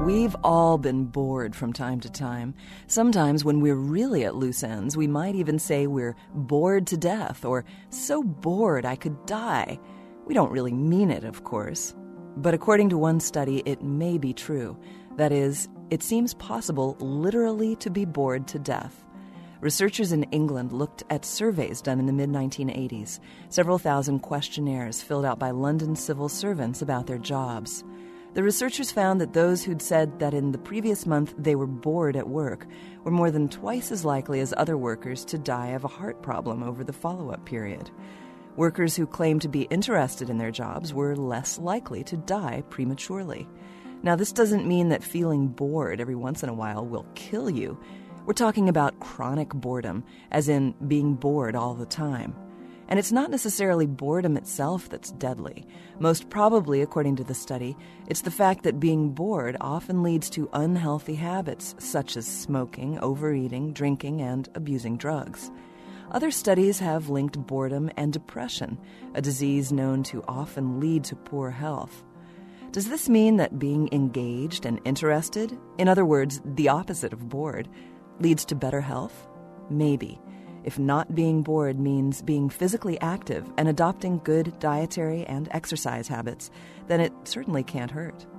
We've all been bored from time to time. Sometimes when we're really at loose ends, we might even say we're bored to death or so bored I could die. We don't really mean it, of course. But according to one study, it may be true. That is, it seems possible literally to be bored to death. Researchers in England looked at surveys done in the mid-1980s, several thousand questionnaires filled out by London civil servants about their jobs. The researchers found that those who'd said that in the previous month they were bored at work were more than twice as likely as other workers to die of a heart problem over the follow-up period. Workers who claimed to be interested in their jobs were less likely to die prematurely. Now, this doesn't mean that feeling bored every once in a while will kill you. We're talking about chronic boredom, as in being bored all the time. And it's not necessarily boredom itself that's deadly. Most probably, according to the study, it's the fact that being bored often leads to unhealthy habits such as smoking, overeating, drinking, and abusing drugs. Other studies have linked boredom and depression, a disease known to often lead to poor health. Does this mean that being engaged and interested, in other words, the opposite of bored, leads to better health? Maybe. If not being bored means being physically active and adopting good dietary and exercise habits, then it certainly can't hurt.